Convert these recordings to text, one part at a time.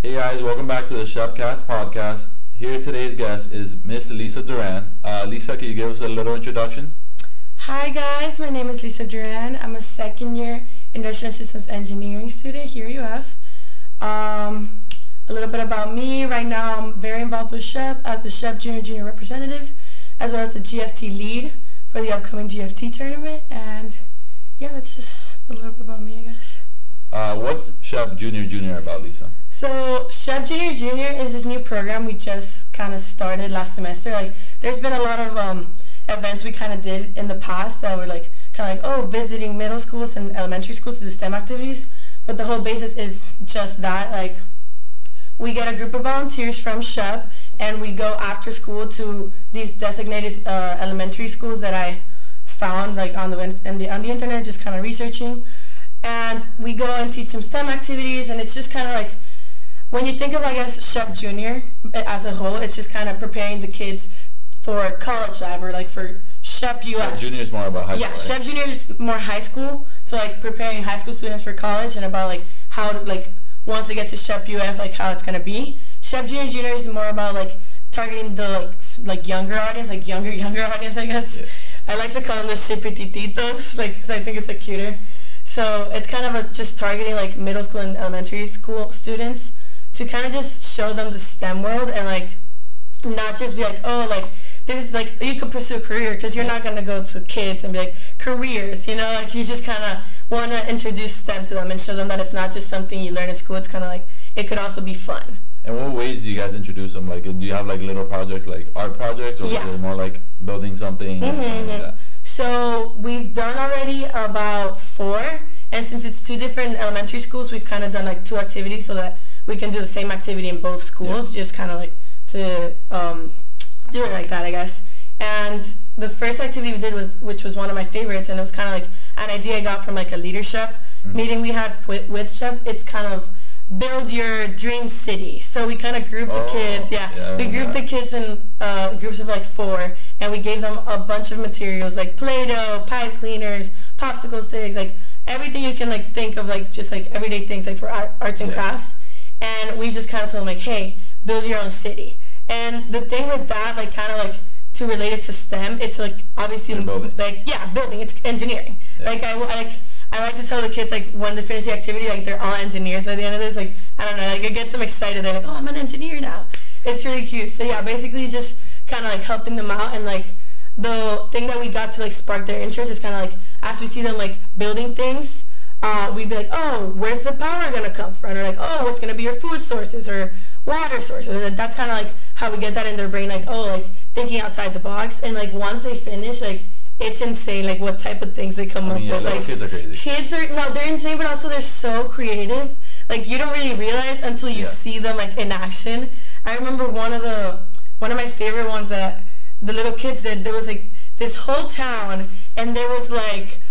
Hey guys, welcome back to the Shepcast podcast. Here today's guest is Miss Lisa Duran. Lisa, can you give us a little introduction? Hi guys, my name is Lisa Duran. I'm a second year Industrial Systems Engineering student here at UF. A little bit about me. Right now I'm very involved with SHEP as the SHEP Junior representative, as well as the GFT lead for the upcoming GFT tournament. And yeah, that's just a little bit about me, I guess. What's SHEP Junior about, Lisa? So SHEP Junior is this new program we just kind of started last semester. Like, there's been a lot of events we kind of did in the past that were like kind of like, visiting middle schools and elementary schools to do STEM activities. But the whole basis is just that, like, we get a group of volunteers from SHEP and we go after school to these designated elementary schools that I found like on the internet, just kind of researching. And we go and teach some STEM activities, and it's just kind of like, when you think of, I guess, SHEP Junior as a whole, it's just kind of preparing the kids for college life, or like for SHEP UF. SHEP Junior is more about high school. Yeah, right? SHEP Junior is more high school, so like preparing high school students for college and about like how to, like, once they get to SHEP UF, like how it's gonna be. SHEP Junior is more about like targeting the like younger audience, like younger audience, I guess. Yeah. I like to call them the shipitititos, like, because I think it's like cuter. So it's kind of just targeting like middle school and elementary school students to kind of just show them the STEM world, and like not just be like, oh, like this is like you could pursue a career, because you're not gonna go to kids and be like careers, you know, like you just kind of want to introduce STEM to them and show them that it's not just something you learn in school. It's kind of like it could also be fun. And what ways do you guys introduce them? Like, do you have like little projects, like art projects, or is it more like building something? Something like that? So we've done already about 4, and since it's 2 different elementary schools, we've kind of done like 2 activities so that we can do the same activity in both schools, just kind of like to do it like that, I guess. And the first activity we did, which was one of my favorites, and it was kind of like an idea I got from like a leadership meeting we had with SHEP. It's kind of build your dream city. So we kind of grouped the kids. We grouped the kids in groups of like 4, and we gave them a bunch of materials like Play-Doh, pipe cleaners, popsicle sticks, like everything you can like think of, like just like everyday things like for arts and crafts. And we just kind of told them like, hey, build your own city. And the thing with that, like kind of like to relate it to STEM, it's like obviously building. Building. It's engineering. Like I like to tell the kids, like, when they finish the activity, like, they're all engineers by the end of this. Like, I don't know, like, it gets them excited. They're like, oh, I'm an engineer now. It's really cute. So, yeah, basically just kind of, like, helping them out. And, like, the thing that we got to, like, spark their interest is kind of, like, as we see them, like, building things, we'd be like, oh, where's the power going to come from? Or, like, oh, what's going to be your food sources or water sources? And that's kind of, like, how we get that in their brain, like, oh, like, thinking outside the box. And, like, once they finish, like, it's insane, like, what type of things they come up with. Like, kids are crazy. They're insane, but also they're so creative. Like, you don't really realize until you see them, like, in action. I remember one of my favorite ones that the little kids did. There was, like, this whole town, and there was, like,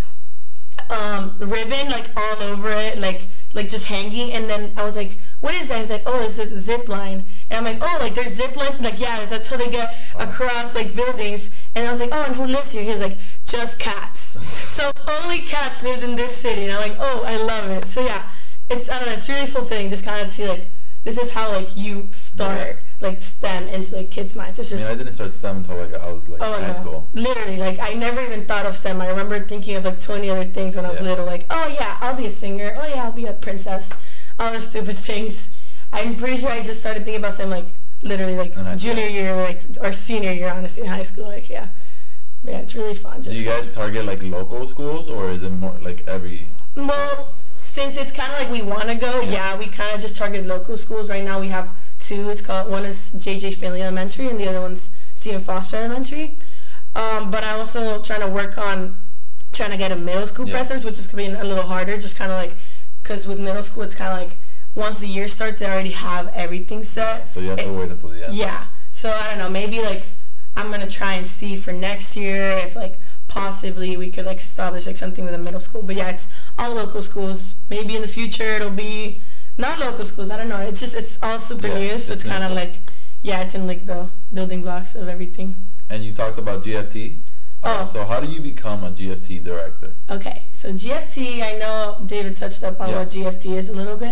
ribbon, like, all over it, like just hanging. And then I was like, what is that? He's like, oh, this is a zip line. And I'm like, oh, like, there's zip lines? And like, yeah, that's how they get across, like, buildings. And I was like, oh, and who lives here? He was like, just cats. So only cats lived in this city. And I'm like, oh, I love it. So yeah, I don't know, it's really fulfilling just kind of to see, like, this is how, like, you start, like, STEM into, like, kids' minds. It's just... I didn't start STEM until, like, I was, like, high school. Literally, like, I never even thought of STEM. I remember thinking of, like, 20 other things when I was little. Like, oh, yeah, I'll be a singer. Oh, yeah, I'll be a princess. All the stupid things. I'm pretty sure I just started thinking about STEM, like, literally, like, junior year, like, or senior year, honestly, in high school. Like, yeah. But yeah, it's really fun. Do you guys target, like, local schools, or is it more, like, every... Well, since it's kind of like we want to go, we kind of just target local schools. Right now we have 2. One is J.J. Finley Elementary, and the other one's Stephen Foster Elementary. But I also trying to work on trying to get a middle school presence, which is going to be a little harder, just kind of like, because with middle school, it's kind of like, once the year starts, they already have everything set. So you have to wait until the end. Yeah. So I don't know, maybe, like, I'm going to try and see for next year if, like, possibly we could, like, establish, like, something with a middle school. But yeah, it's all local schools. Maybe in the future it'll be not local schools. I don't know. It's all super new, so it's kind of like, it's in, like, the building blocks of everything. And you talked about GFT. So how do you become a GFT director? Okay, so GFT, I know David touched up on what GFT is a little bit. So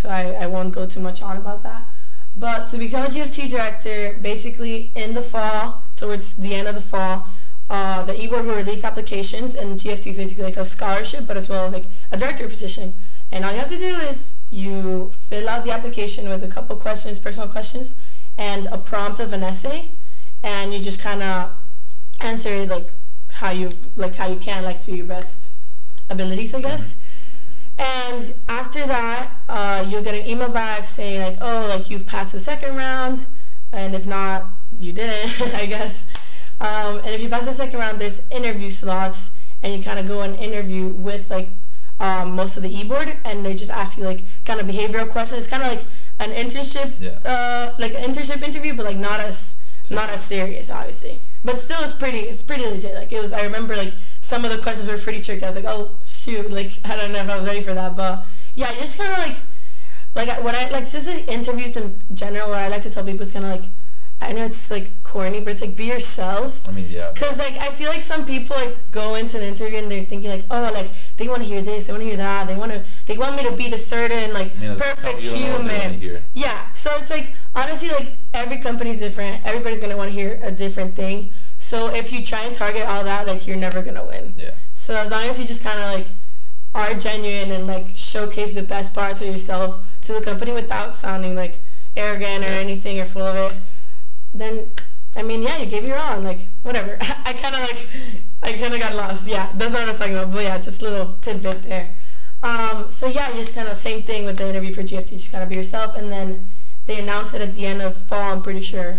so I won't go too much on about that. But to become a GFT director, basically in the fall, towards the end of the fall, the e-board will release applications, and GFT is basically like a scholarship, but as well as like a director position. And all you have to do is you fill out the application with a couple questions, personal questions, and a prompt of an essay, and you just kind of answer it how you can, like to your best abilities, I guess. And after that, you'll get an email back saying like, oh, like you've passed the second round, and if not, you didn't, I guess. And if you pass the second round, there's interview slots, and you kind of go and interview with like most of the e-board, and they just ask you like kind of behavioral questions. It's kind of like an internship, like an internship interview, but like not as serious, obviously. But still, it's pretty legit. Like I remember like some of the questions were pretty tricky. I was like, oh shoot, like I don't know if I was ready for that. But yeah, just kind of like what I like, just like interviews in general. What I like to tell people is kind of like, I know it's like corny, but it's like be yourself. I mean, yeah. Cause like I feel like some people like go into an interview and they're thinking like, oh, like they want to hear this, they want to hear that, they want me to be the certain like perfect human. Yeah. So it's like honestly, like every company's different. Everybody's gonna want to hear a different thing. So if you try and target all that, like you're never gonna win. Yeah. So as long as you just kind of like are genuine and like showcase the best parts of yourself to the company without sounding like arrogant or anything or full of it, then I mean, yeah, you gave your all, and like whatever. I kind of got lost. Yeah, that's not what I was talking about. But yeah, just a little tidbit there. So yeah, just kind of same thing with the interview for GFT. Just kind of be yourself, and then they announce it at the end of fall. I'm pretty sure,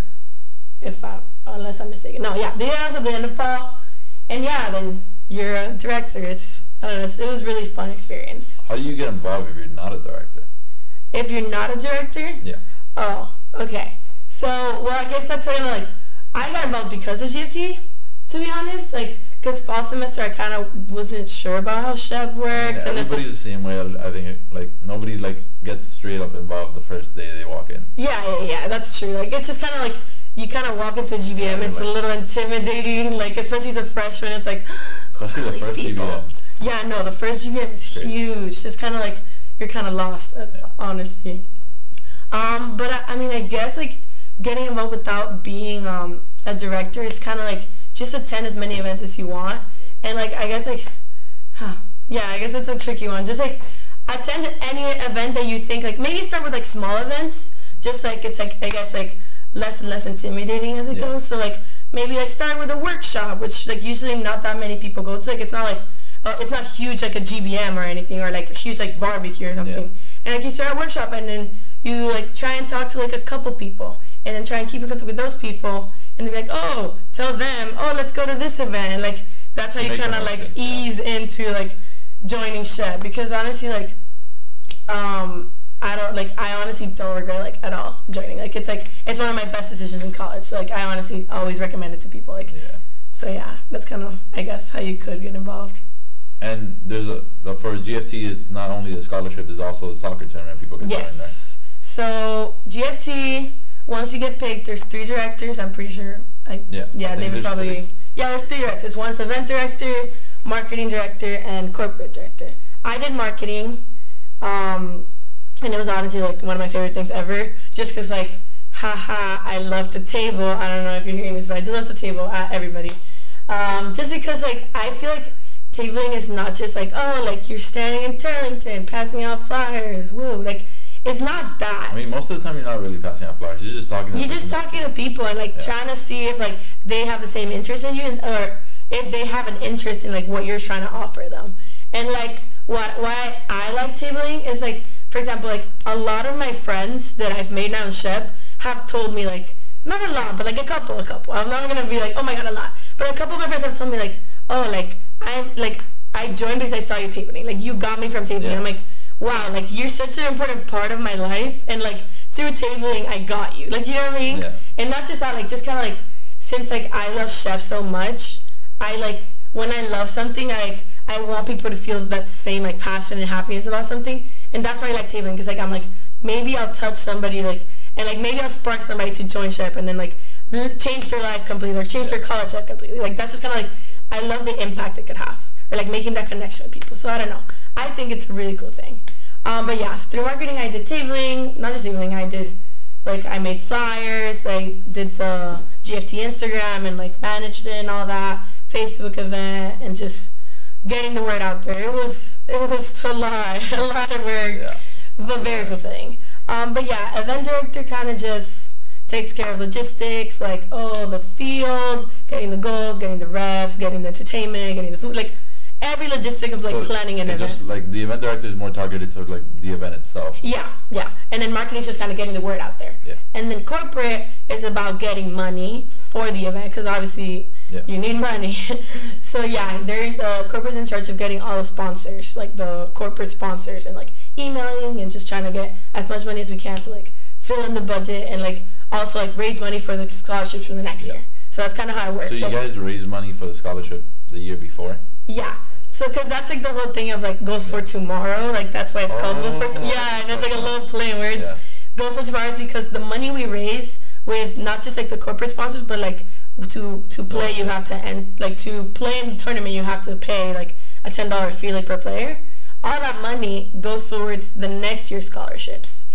unless I'm mistaken. No, yeah, they announce at the end of fall, and yeah, then you're a director. I don't know. It was a really fun experience. How do you get involved if you're not a director? If you're not a director? Yeah. Oh, okay. So, well, I guess that's kind of like, I got involved because of GFT, to be honest. Like, because fall semester, I kind of wasn't sure about how SHEP worked. Yeah, everybody's the same way. I think, like, nobody, like, gets straight up involved the first day they walk in. Yeah, that's true. Like, it's just kind of like, you kind of walk into a GBM, it's like, a little intimidating, like, especially as a freshman, it's like, especially the first people. GBM. Yeah, no, the first GBM is huge. Just kind of like, you're kind of lost, honestly. But I mean, I guess, like, getting involved without being a director is kind of like just attend as many events as you want, and like I guess like I guess it's a tricky one. Just like attend any event that you think, like maybe start with like small events, just like it's like I guess like less and less intimidating as it goes. So like maybe like start with a workshop, which like usually not that many people go to. Like it's not like it's not huge like a GBM or anything, or like a huge like barbecue or something. And like you start a workshop, and then you like try and talk to like a couple people, and then try and keep in contact with those people, and they'll be like, oh, tell them, oh, let's go to this event. And like that's how you kind of like ease into like joining SHEP. Because honestly, like I honestly don't regret like at all joining. Like it's one of my best decisions in college. So like I honestly always recommend it to people. Like so yeah, that's kind of I guess how you could get involved. And there's for GFT, it's not only the scholarship, there's also the soccer tournament people can join there. So GFT, once you get picked, there's 3 directors. I'm pretty sure. They would probably. Yeah, there's 3 directors. One's event director, marketing director, and corporate director. I did marketing, and it was honestly like one of my favorite things ever. Just because like, haha, I love to table. I don't know if you're hearing this, but I do love to table at everybody. Just because like I feel like tabling is not just like, oh, like you're standing in Turlington passing out flyers, woo, like. It's not that. I mean, most of the time you're not really passing out flyers. You're just talking to people and like trying to see if like they have the same interest in you, or if they have an interest in like what you're trying to offer them. And like why I like tabling is like, for example, like a lot of my friends that I've made now in SHEP have told me like, not a lot, but like a couple. I'm not gonna be like, oh my god, a lot. But a couple of my friends have told me like, oh, like I joined because I saw you tabling. Like you got me from tabling. Yeah. I'm like, wow, like you're such an important part of my life, and like through tabling I got you, like, you know what I mean? And not just that, like just kind of like, since like I love SHEP so much, I like when I love something, I want people to feel that same like passion and happiness about something, and that's why I like tabling, because like I'm like, maybe I'll touch somebody, like, and like maybe I'll spark somebody to join SHEP, and then like change their life completely, or change their college life completely. Like that's just kind of like, I love the impact it could have, or like making that connection with people. So I don't know, I think it's a really cool thing. But yeah, through marketing, I did tabling. Not just tabling, I made flyers. I did the GFT Instagram and like managed it and all that. Facebook event and just getting the word out there. It was a lot of work, but very fulfilling. But yeah, event director kind of just takes care of logistics, like the field, getting the goals, getting the refs, getting the entertainment, getting the food, like every logistic of like planning an event. Just like the event director is more targeted to like the event itself. Yeah. And then marketing is just kind of getting the word out there. Yeah. And then corporate is about getting money for the event because obviously you need money. So yeah, the corporate's in charge of getting all the sponsors, like the corporate sponsors, and like emailing and just trying to get as much money as we can to like fill in the budget and like also like raise money for the scholarships for the next year. So that's kind of how it works. So you guys raised money for the scholarship the year before? Yeah. So, because that's like the whole thing of like Goals for Tomorrow, like that's why it's called Goals for Tomorrow. Yeah, and it's like a little play on words. Goals for Tomorrow is because the money we raise with not just like the corporate sponsors, but like to play you have to, and like to play in the tournament you have to pay like a $10 fee like per player. All that money goes towards the next year's scholarships,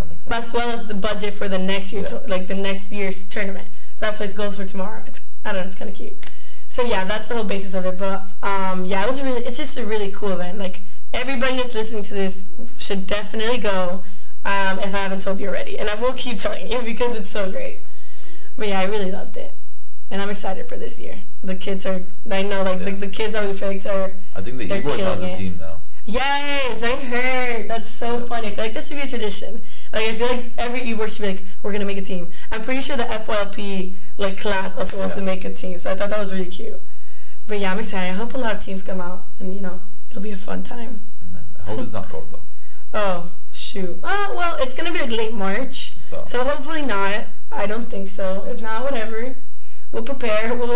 as well as the budget for the next year, like the next year's tournament. So that's why it Goals for Tomorrow. I don't know, it's kind of cute. So yeah, that's the whole basis of it. But yeah, it's just a really cool event. Like everybody that's listening to this should definitely go if I haven't told you already. And I will keep telling you because it's so great. But yeah, I really loved it. And I'm excited for this year. The kids are, I know like the kids that we picked are, I think the esports has a team now. Yes, I heard. That's so funny. I feel like this should be a tradition. Like I feel like every esports should be like, we're gonna make a team. I'm pretty sure the FYLP like class also wants to make a team. So I thought that was really cute. But yeah, I'm excited. I hope a lot of teams come out and it'll be a fun time. I hope it's not cold though. Oh shoot. Well, it's gonna be like late March. So hopefully not. I don't think so. If not, whatever. We'll prepare. We'll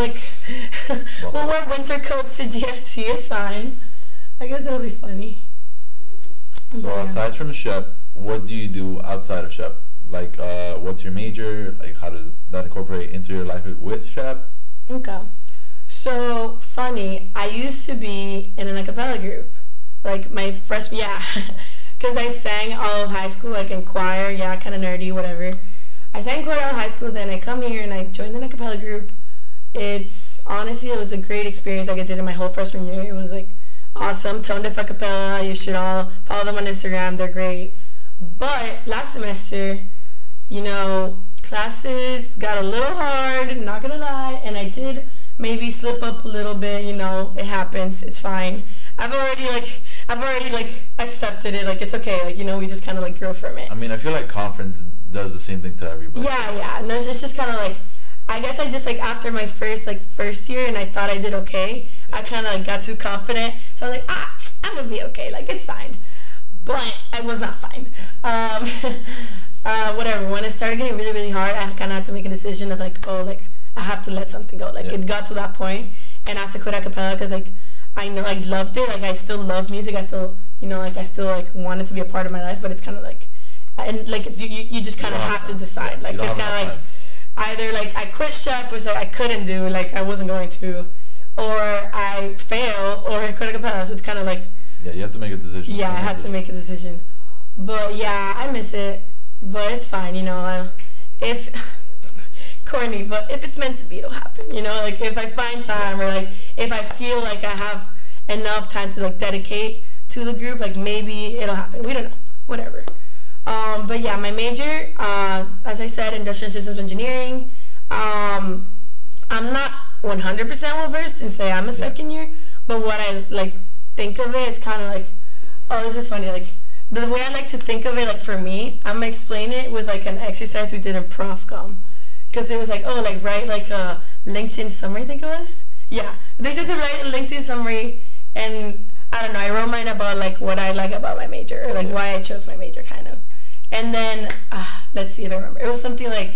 we'll wear winter coats to GFT. It's fine. I guess that'll be funny. So aside from SHEP, what do you do outside of SHEP? Like, what's your major? Like, how does that incorporate into your life with SHEP? Okay. So, funny, I used to be in an a cappella group. Like, my freshman, because I sang all of high school, like in choir, kind of nerdy, whatever. I sang choir all of high school, then I come here and I joined the a cappella group. Honestly, it was a great experience like I did in my whole freshman year. It was like awesome. Tone Deaf a cappella. You should all follow them on Instagram. They're great. But last semester, classes got a little hard, not gonna lie, and I did maybe slip up a little bit. It happens. It's fine. I've already accepted it. Like it's okay. Like we just kind of like grow from it. I mean, I feel like conference does the same thing to everybody. Yeah. And it's just kind of like, I guess I just like after my first year and I thought I did okay. I kind of got too confident. So I was like, I'm gonna be okay. Like it's fine. But I was not fine. Whatever. When it started getting really, really hard, I kind of had to make a decision of like, I have to let something go. Like it got to that point, and I had to quit a cappella because like I know I loved it. Like I still love music. I still, I still like want it to be a part of my life. But it's kind of like, and like it's you just kind of have to decide. Like it's kind of like either like I quit SHEP, which I couldn't do. Like I wasn't going to, or I fail, or I quit a cappella. So it's kind of like. Yeah, you have to make a decision. Yeah, I had to make a decision. But yeah, I miss it. But it's fine, if corny, but if it's meant to be, it'll happen. Like if I find time or like if I feel like I have enough time to like dedicate to the group, like maybe it'll happen. We don't know. Whatever. But yeah, my major, as I said, industrial systems engineering. I'm not 100% well versed in say I'm a second year, but what I like think of it is kind of like, this is funny, like the way I like to think of it, like for me, I'm gonna explain it with like an exercise we did in ProfCom, because it was like, write like a LinkedIn summary, I think it was. Yeah, they said to write a LinkedIn summary, and I don't know, I wrote mine about like what I like about my major, or like why I chose my major, kind of. And then let's see if I remember. It was something like,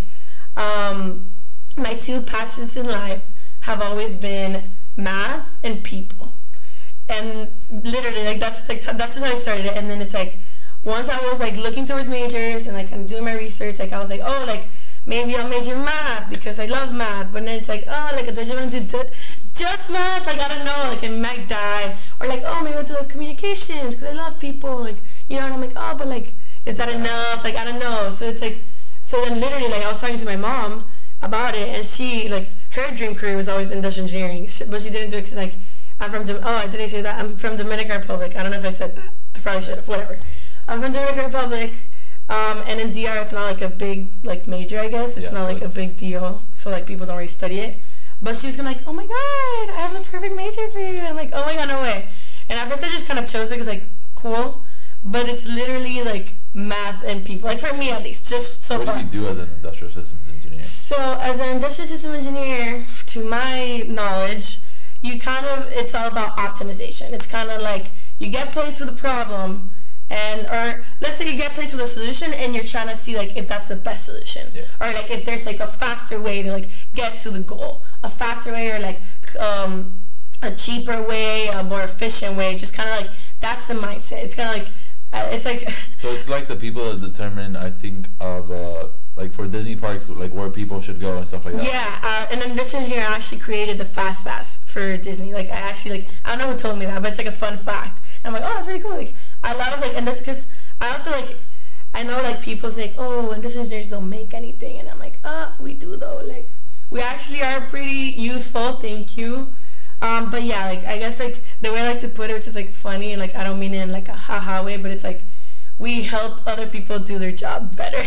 my two passions in life have always been math and people. And literally, like that's just how I started it. And then it's like, once I was like looking towards majors and like I'm doing my research, like I was like, like maybe I'll major in math because I love math. But then it's like, like do I just want to do just math? Like I don't know, like it might die. Or like, maybe I'll do like communications because I love people. Like and I'm like, oh, but like, is that enough? Like, I don't know. So it's like, so then literally, like, I was talking to my mom about it, and she, like, her dream career was always industrial engineering, but she didn't do it because, like, I'm from, I didn't say that. I'm from Dominican Republic. I don't know if I said that. I probably should have, whatever. I'm from Dominican Republic, and in DR, it's not, like, a big, like, major, I guess. It's not, like, a big deal, so, like, people don't really study it. But she was gonna, like, oh my god, I have the perfect major for you. And I'm like, oh my god, no way. And at first I just kind of chose it because, like, cool, but it's literally, like, math and people. Like, for me, at least, just so far. What do you do as an industrial systems engineer? So, as an industrial system engineer, to my knowledge, you kind of, it's all about optimization. It's kind of like, you get placed with a problem, or let's say you get placed with a solution and you're trying to see, like, if that's the best solution. Yeah. Or, like, if there's, like, a faster way to, like, get to the goal. A faster way, or, like, a cheaper way, a more efficient way. Just kind of, like, that's the mindset. It's kind of like, it's like... So it's like the people that determine, I think, of, like, for Disney parks, like, where people should go and stuff like that. Yeah, and then this engineer actually created the Fast Pass for Disney. Like, I actually, like, I don't know who told me that, but it's, like, a fun fact. And I'm like, oh, that's really cool. Like, I love, like, and that's because I also, like, I know, like, people say, like, oh, industrial engineers don't make anything. And I'm like, we do, though. Like, we actually are pretty useful. Thank you. But yeah, like, I guess, like, the way I like to put it, which is, like, funny, and, like, I don't mean it in, like, a ha-ha way, but it's, like, we help other people do their job better.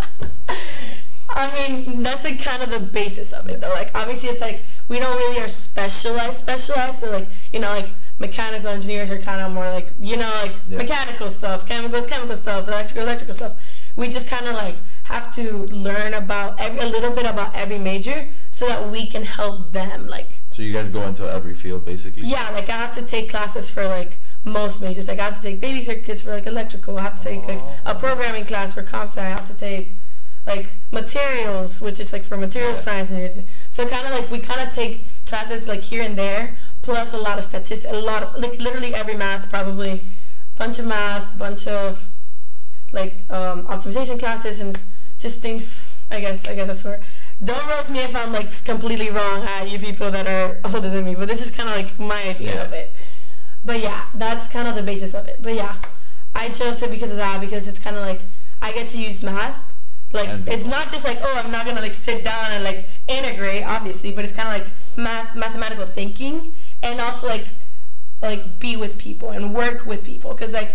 I mean, that's, like, kind of the basis of it, though. Like, obviously, it's, like, we don't really are specialized, so, like, you know, like, mechanical engineers are kind of more, like, you know, like, mechanical stuff, chemical stuff, electrical stuff. We just kind of, like, have to learn about a little bit about every major so that we can help them, like. So you guys go into every field, basically? Yeah, like, I have to take classes for, like, most majors. Like, I have to take baby circuits for, like, electrical. I have to take, like, a programming class for comp sci. I have to take, like, materials, which is, like, for material science engineers. So kind of, like, we kind of take classes, like, here and there, plus a lot of statistics, like, literally every math, probably, bunch of math, bunch of, like, optimization classes, and just things, I guess that's where. Don't roast me if I'm, like, completely wrong, you people that are older than me, but this is kind of, like, my idea of it. But yeah, that's kind of the basis of it. But yeah, I chose it because of that, because it's kind of like, I get to use math. Like, it's not just like, oh, I'm not going to, like, sit down and, like, integrate, obviously, but it's kind of like mathematical thinking, and also, like, be with people and work with people. Because, like,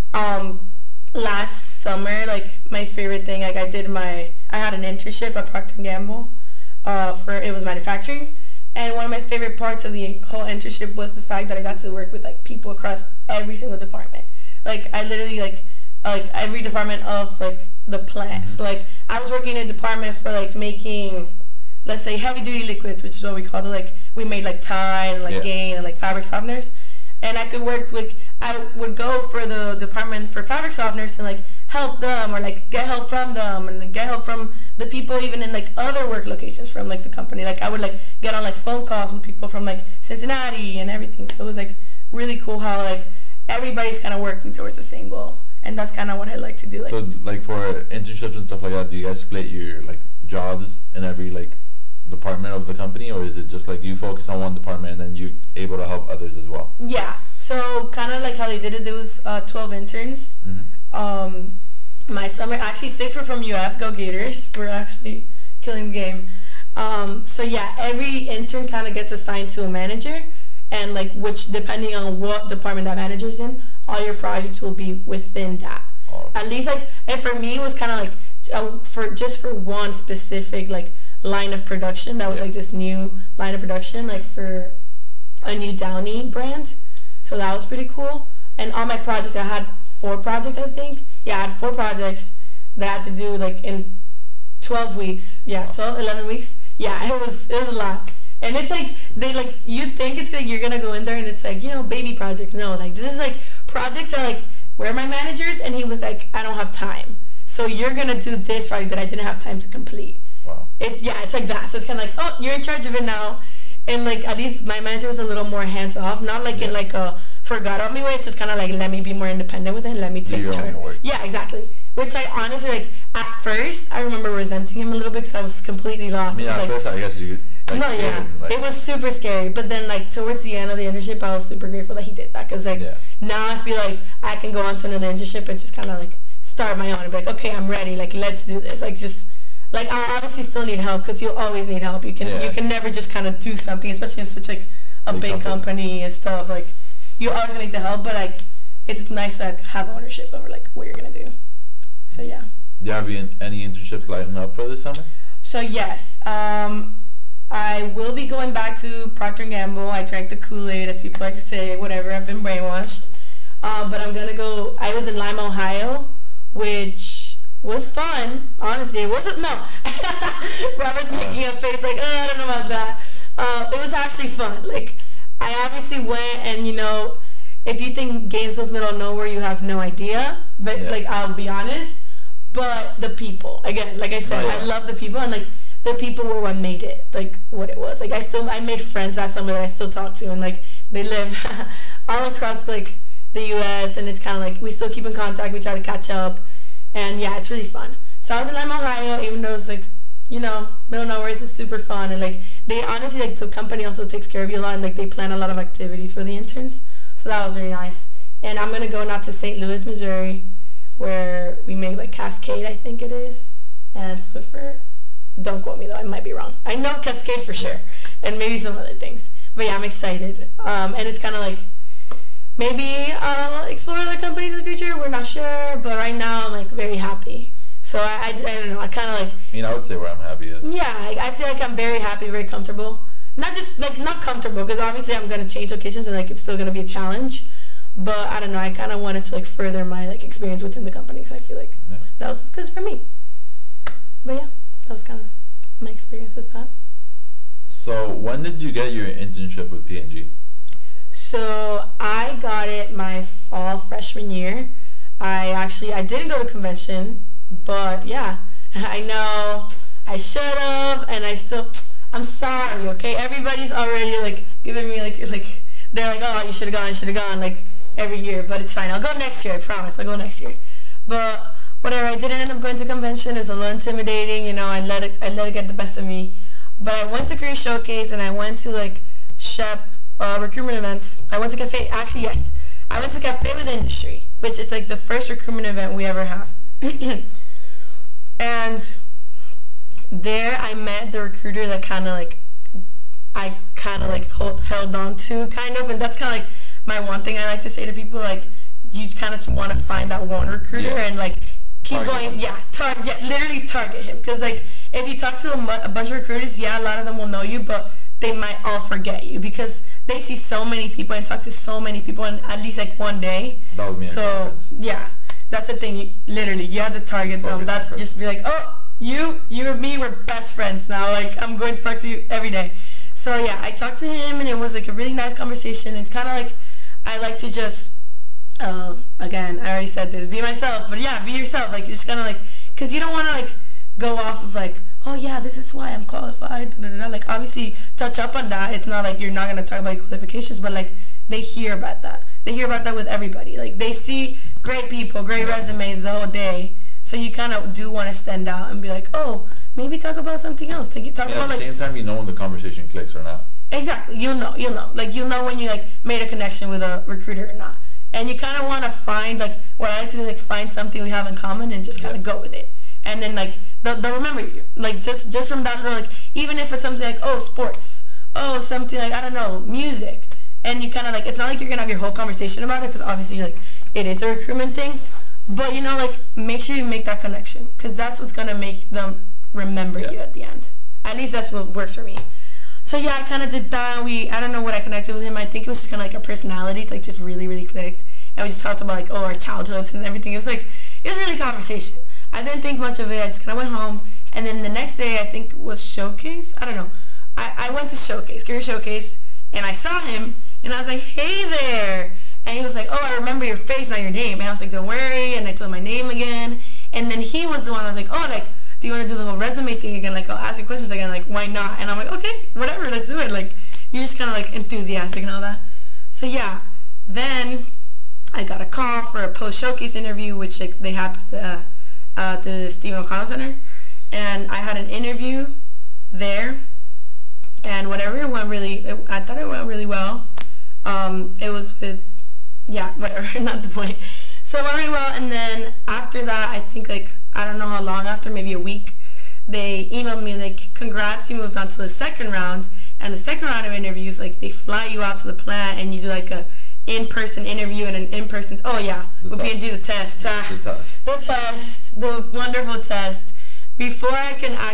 last summer, like, my favorite thing, like, I had an internship at Procter & Gamble, it was manufacturing, and one of my favorite parts of the whole internship was the fact that I got to work with, like, people across every single department. Like, I literally, like every department of, like, the plant. So, like, I was working in a department for, like, making, let's say, heavy duty liquids, which is what we called it. Like, we made, like, Tide and, like, Gain and, like, fabric softeners. And I could work, like, I would go for the department for fabric softeners and, like, help them, or, like, get help from them, and, like, get help from the people even in, like, other work locations from, like, the company. Like, I would, like, get on, like, phone calls with people from, like, Cincinnati and everything. So it was, like, really cool how, like, everybody's kind of working towards the same goal. And that's kind of what I like to do. Like, so, like, for internships and stuff like that, do you guys split your, like, jobs in every, like, department of the company, or is it just, like, you focus on one department and then you're able to help others as well? Yeah. So, kind of like how they did it, there was 12 interns. My summer, actually 6 were from UF, go Gators. We're actually killing the game. So yeah, every intern kind of gets assigned to a manager, and, like, which, depending on what department that manager's in, all your projects will be within that. At least, like, and for me, it was kind of like, for one specific, like, line of production, that was, like, this new line of production, like, for a new Downy brand. So that was pretty cool. And on my projects, I had 4 projects, I think. Yeah, I had 4 projects that I had to do, like, in 12 weeks. Yeah, 11 weeks. Yeah, it was a lot. And it's like, you think it's like you're gonna go in there and it's like, you know, baby projects. No, like, this is, like, projects that, like, where are my managers? And he was like, I don't have time. So you're gonna do this project that I didn't have time to complete. Wow. It's like that. So it's kind of like, oh, you're in charge of it now. And, like, at least my manager was a little more hands-off. Not, like, in, like, a forgot about me way. It's just kind of like, let me be more independent with it and let me take charge. Yeah, exactly. which I honestly, like, at first, I remember resenting him a little bit because I was completely lost. Yeah, at first, I guess you... Like, no, yeah. Like, it was super scary. But then, like, towards the end of the internship, I was super grateful that he did that. Because, like, now I feel like I can go on to another internship and just kind of, like, start my own and be like, okay, I'm ready. Like, let's do this. Like, just... Like, I obviously still need help because you'll always need help. You can never just kind of do something, especially in such, like, a big company and stuff. Like, you always need the help. But, like, it's nice to like, have ownership over, like, what you're going to do. So, yeah. Do you have any internships lining up for this summer? So, yes. I will be going back to Procter & Gamble. I drank the Kool-Aid, as people like to say, whatever. I've been brainwashed. But I'm going to go... I was in Lima, Ohio, which was fun. Honestly, it wasn't... No. Robert's making a face like, oh, I don't know about that. It was actually fun. Like, I obviously went and, you know... If you think Gainesville's middle of nowhere, you have no idea. But, like, I'll be honest. But the people, again, like I said, I love the people. And, like, the people were what made it, like, what it was. Like, I made friends that summer that I still talk to. And, like, they live all across, like, the U.S. And it's kind of, like, we still keep in contact. We try to catch up. And, yeah, it's really fun. So I was in Lima, Ohio, even though it's, like, you know, middle of nowhere. It's just super fun. And, like, they honestly, like, the company also takes care of you a lot. And, like, they plan a lot of activities for the interns. So that was really nice. And I'm going to go now to St. Louis, Missouri, where we make, like, Cascade, I think it is, and Swiffer. Don't quote me, though. I might be wrong. I know Cascade for sure, and maybe some other things. But, yeah, I'm excited. And it's kind of like, maybe I'll explore other companies in the future. We're not sure. But right now, I'm, like, very happy. So, I don't know. I kind of, like... I mean, I would say where I'm happy is. Yeah, I feel like I'm very happy, very comfortable. Not just, like, not comfortable, because obviously I'm going to change locations and, like, it's still going to be a challenge. But, I don't know, I kind of wanted to, like, further my, like, experience within the company, because I feel like that was good for me. But, yeah, that was kind of my experience with that. So, when did you get your internship with P&G? So, I got it my fall freshman year. I didn't go to convention, but, yeah, I know I should have, and I'm sorry, okay? Everybody's already, like, giving me, like, they're like, oh, you should have gone, like, every year. But it's fine. I'll go next year, I promise. I'll go next year. But whatever, I didn't end up going to convention. It was a little intimidating, you know. I let it get the best of me. But I went to Career Showcase, and I went to, like, SHEP recruitment events. I went to Cafe. Actually, yes. I went to Cafe with Industry, which is, like, the first recruitment event we ever have. And... there I met the recruiter that I held on to, kind of, and that's kind of, like, my one thing I like to say to people, like, you kind of want to find that one recruiter and, like, keep going, literally target him, because, like, if you talk to a bunch of recruiters, a lot of them will know you, but they might all forget you, because they see so many people and talk to so many people in at least, like, one day. That would mean so, yeah, that's the thing, you have to target them. That's just be like, oh, you and me, we're best friends now. Like, I'm going to talk to you every day. So, yeah, I talked to him, and it was, like, a really nice conversation. It's kind of like, I like to just, again, I already said this, be myself. But, yeah, be yourself. Like, just kind of, like, because you don't want to, like, go off of, like, oh, yeah, this is why I'm qualified. Like, obviously, touch up on that. It's not like you're not going to talk about your qualifications, but, like, they hear about that. They hear about that with everybody. Like, they see great people, great resumes the whole day. So you kind of do want to stand out and be like, oh, maybe talk about something else. Talk about, at the same time, you know when the conversation clicks or not. Exactly. You'll know. Like, you'll know when you, like, made a connection with a recruiter or not. And you kind of want to find, like, what I like to do, like, find something we have in common and just kind of go with it. And then, like, they'll remember you. Like, just from that, like, even if it's something like, oh, sports. Oh, something like, I don't know, music. And you kind of, like, it's not like you're going to have your whole conversation about it, because obviously, like, it is a recruitment thing. But, you know, like, make sure you make that connection, because that's what's going to make them remember you at the end. At least that's what works for me. So, yeah, I kind of did that. I don't know what I connected with him. I think it was just kind of like our personalities, like, just really, really clicked. And we just talked about, like, oh, our childhoods and everything. It was really a conversation. I didn't think much of it. I just kind of went home. And then the next day, I think was Showcase. I don't know. I went to Showcase, Career Showcase, and I saw him, and I was like, hey there. And he was like, oh, I remember your face, not your name. And I was like, don't worry. And I told him my name again. And then he was the one that was like, oh, like, do you want to do the whole resume thing again? Like, I'll ask you questions again. Like, why not? And I'm like, okay, whatever, let's do it. Like, you're just kind of, like, enthusiastic and all that. So, yeah. Then I got a call for a post-showcase interview, which, like, they happened at the Stephen O'Connell Center, and I had an interview there, and whatever, I thought it went really well. It was with, whatever, not the point. So it went really well, and then after that, I think, like, I don't know how long after, maybe a week, they emailed me, like, congrats, you moved on to the second round. And the second round of interviews, like, they fly you out to the plant, and you do, like, a in-person interview and an in-person, with P&G, the test. The wonderful test. Before I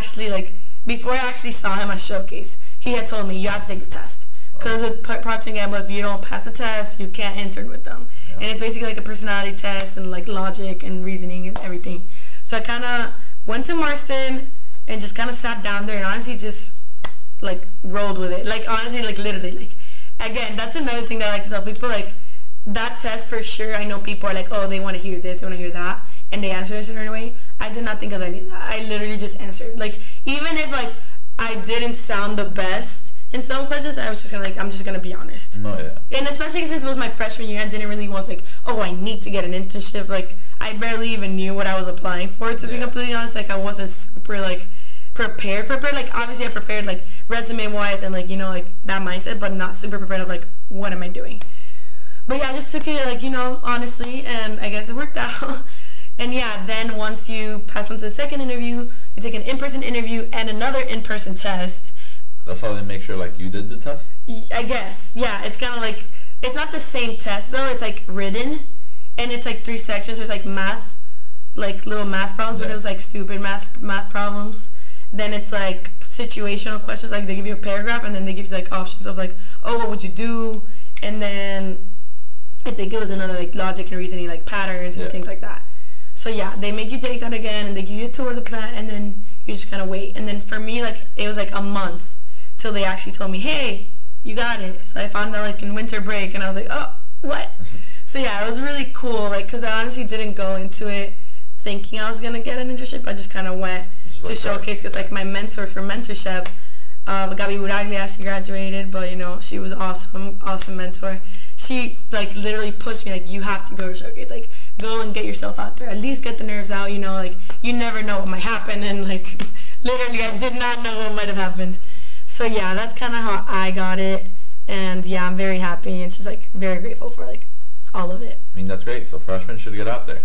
actually saw him at Showcase, he had told me, you have to take the test. Because with Procter & Gamble, if you don't pass the test, you can't intern with them. Yeah. And it's basically like a personality test and like logic and reasoning and everything. So I kind of went to Marston and just kind of sat down there and honestly just like rolled with it. Like honestly, like literally, like again, that's another thing that I like to tell people. Like that test for sure, I know people are like, oh, they want to hear this, they want to hear that, and they answer a certain way. I did not think of any of that. I literally just answered. Like even if like I didn't sound the best in some questions, I was just gonna like, I'm just gonna be honest. No, yeah. And especially since it was my freshman year, I didn't really was like, oh, I need to get an internship. Like I barely even knew what I was applying for, to be completely honest. Like I wasn't super like prepared. Like obviously I prepared like resume wise and like, you know, like that mindset, but not super prepared of like, what am I doing? But yeah, I just took it like, you know, honestly, and I guess it worked out. And yeah, then once you pass on to the second interview, you take an in-person interview and another in-person test. That's how they make sure like you did the test? I guess. Yeah, it's kind of like, it's not the same test though. It's like written and it's like 3 sections. There's like math, like little math problems, but it was like stupid math problems. Then it's like situational questions, like they give you a paragraph and then they give you like options of like, oh, what would you do? And then I think it was another like logic and reasoning, like patterns and things like that. So yeah, they make you take that again and they give you a tour of the plant and then you just kind of wait. And then for me, like it was like a month till they actually told me, hey, you got it. So I found out like in winter break and I was like, oh, what? So yeah, it was really cool, like, because I honestly didn't go into it thinking I was going to get an internship. I just kind of went to Showcase because like my mentor for mentorship, Gabi Buraglia, she graduated, but you know, she was awesome mentor. She like literally pushed me like, you have to go to Showcase, like go and get yourself out there, at least get the nerves out, you know, like you never know what might happen. And like literally I did not know what might have happened. So yeah, that's kind of how I got it, and yeah, I'm very happy and just like very grateful for like all of it. I mean, that's great. So freshmen should get out there.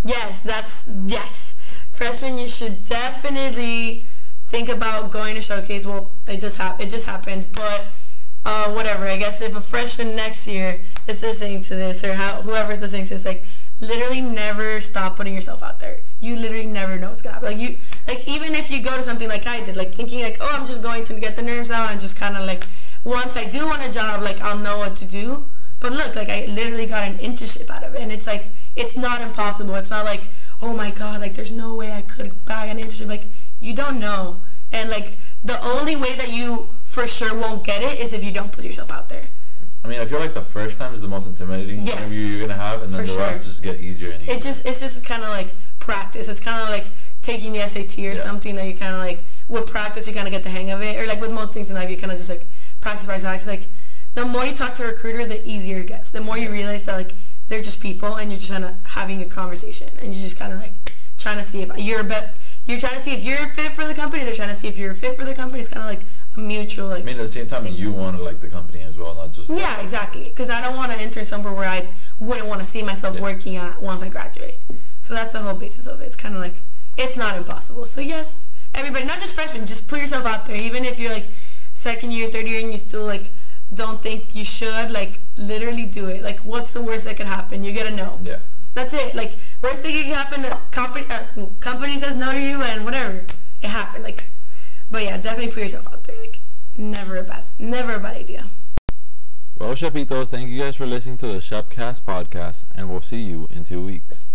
Yes, freshmen, you should definitely think about going to Showcase. Well, it just happened, but whatever. I guess if a freshman next year is listening to this, or whoever's listening to this, like literally never stop putting yourself out there. You literally never know what's gonna happen. Like even if you go to something like I did, like thinking like, oh, I'm just going to get the nerves out and just kind of like, once I do want a job, like I'll know what to do. But look, like I literally got an internship out of it, and it's like, it's not impossible. It's not like, oh my god, like there's no way I could bag an internship. Like you don't know, and like the only way that you for sure won't get it is if you don't put yourself out there. I mean, I feel like the first time is the most intimidating interview you're gonna have, and then the rest just get easier and easier. It's just kind of like practice. It's kind of like taking the SAT or something that you kind of like, with practice you kind of get the hang of it, or like with most things in life you kind of just like practice. Like the more you talk to a recruiter, the easier it gets. The more you realize that like they're just people and you're just kind of having a conversation, and you're just kind of like trying to see if you're trying to see if you're fit for the company, they're trying to see if you're fit for the company. It's kind of like a mutual like, I mean, at the same time you want to like the company as well, not just exactly, because I don't want to enter somewhere where I wouldn't want to see myself working at once I graduate. So that's the whole basis of it. It's kind of like, it's not impossible. So yes, everybody, not just freshmen, just put yourself out there. Even if you're like second year, third year, and you still like don't think you should, like literally do it. Like what's the worst that could happen? You get a no. Yeah. That's it. Like worst thing that can happen, company says no to you and whatever. It happened. Like, but yeah, definitely put yourself out there. Like never a bad idea. Well, Shepitos, thank you guys for listening to the Shepcast podcast, and we'll see you in 2 weeks.